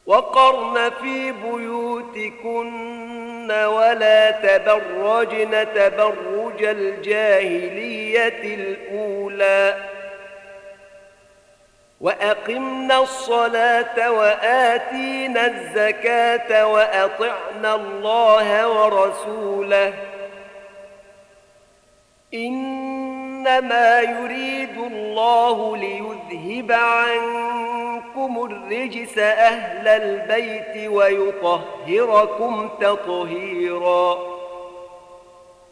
وقرن في بيوتكن ولا تبرجن تبرج الجاهلية الأولى وأقمنا الصلاة وآتينا الزكاة وأطعنا الله ورسوله إنما يريد الله ليذهب عنكم الرجس أهل البيت ويطهركم تطهيراً